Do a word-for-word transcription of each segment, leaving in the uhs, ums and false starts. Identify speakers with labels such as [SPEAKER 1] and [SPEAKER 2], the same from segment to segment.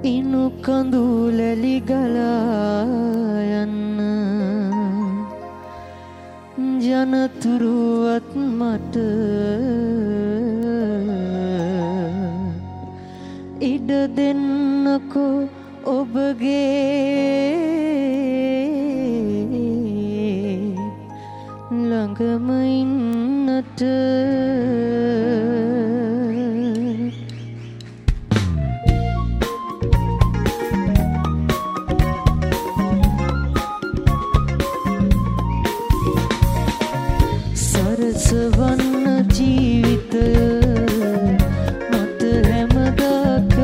[SPEAKER 1] ඉනු කඳුලැලි ගලා යන්න ජනතුරුවත් මට ඉඩ දෙන්නකෝ ඔබගේ ළඟම ඉන්නට සරසවන්න ජීවිතය මට හැමදාක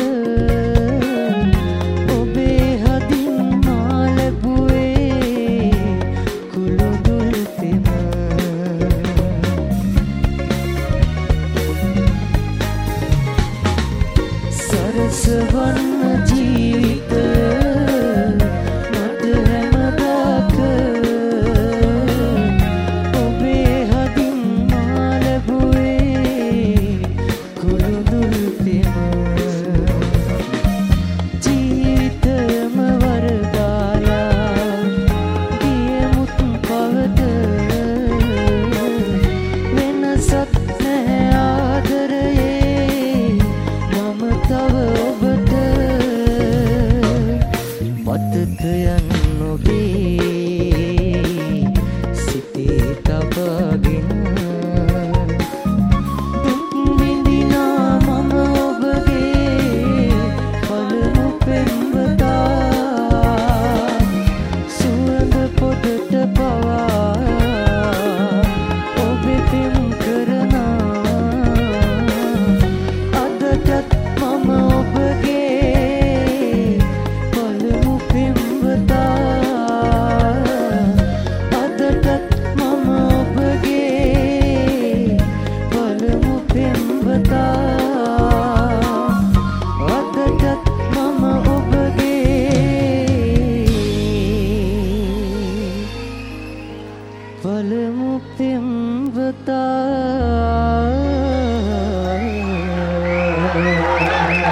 [SPEAKER 1] ඔබේ හදින් මා ලැබුවේ කුළුදුල් තෙම සරසවන්න ජීවිතය මතකයන් නොවේ සිතේ තබගෙන දුක් විඳිනා මම ඔබගේ පළමු පෙම්වතා සුවඳ පොදට පවා ඔබේ පෙම් කරනා අදටත් මම ඔබගේ පළමු පෙම්වතා